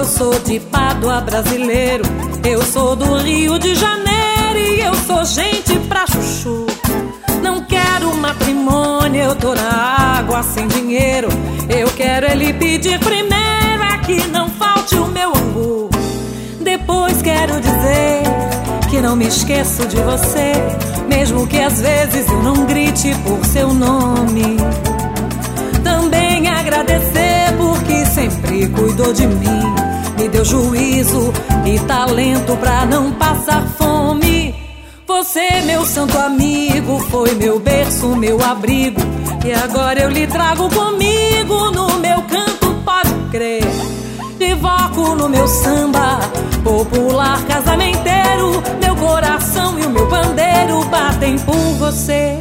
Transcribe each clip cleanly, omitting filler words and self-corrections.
Eu sou de Pádua, brasileiro. Eu sou do Rio de Janeiro e eu sou gente pra chuchu. Não quero matrimônio, eu tô na água sem dinheiro. Eu quero ele pedir primeiro, é que não falte o meu angu. Depois quero dizer que não me esqueço de você, mesmo que às vezes eu não grite por seu nome. Também agradecer porque sempre cuidou de mim, me deu juízo e talento pra não passar fome. Você, meu santo amigo, foi meu berço, meu abrigo, e agora eu lhe trago comigo no meu canto, pode crer. Evoco no meu samba popular casamenteiro, meu coração e o meu pandeiro batem por você.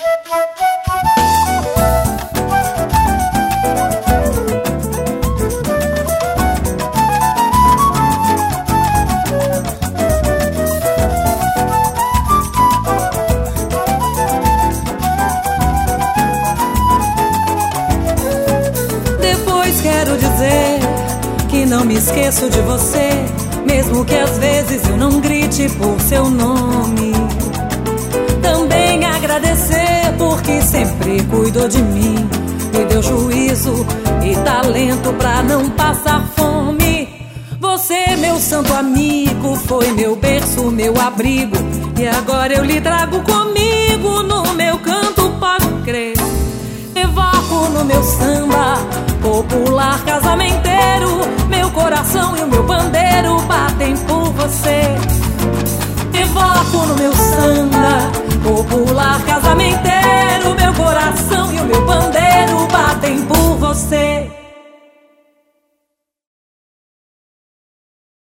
Depois quero dizer que não me esqueço de você, mesmo que às vezes eu não grite por seu nome. Também agradecer porque sempre cuidou de mim, me deu juízo e talento pra não passar fome. Você, meu santo amigo, foi meu berço, meu abrigo, e agora eu lhe trago comigo no meu canto, pode crer. Evoco no meu samba popular casamenteiro, meu coração e o meu pandeiro batem por você.